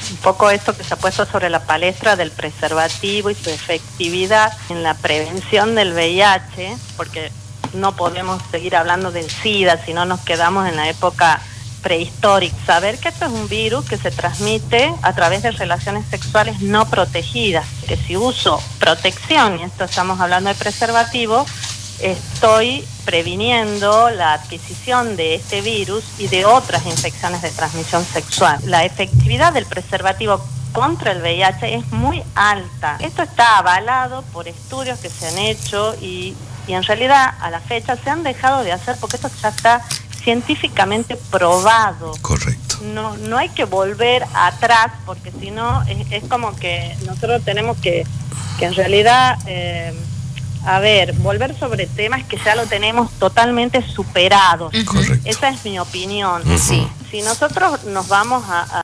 un poco esto que se ha puesto sobre la palestra del preservativo y su efectividad en la prevención del VIH, porque no podemos seguir hablando del SIDA si no nos quedamos en la época prehistórica. Saber que esto es un virus que se transmite a través de relaciones sexuales no protegidas, que si uso protección, y esto estamos hablando de preservativo, estoy previniendo la adquisición de este virus y de otras infecciones de transmisión sexual. La efectividad del preservativo contra el VIH es muy alta. Esto está avalado por estudios que se han hecho y en realidad a la fecha se han dejado de hacer porque esto ya está científicamente probado. Correcto. No hay que volver atrás porque si no es como que nosotros tenemos que en realidad volver sobre temas que ya lo tenemos totalmente superados. Correcto. Esa es mi opinión. Uh-huh. Sí. Si nosotros nos vamos a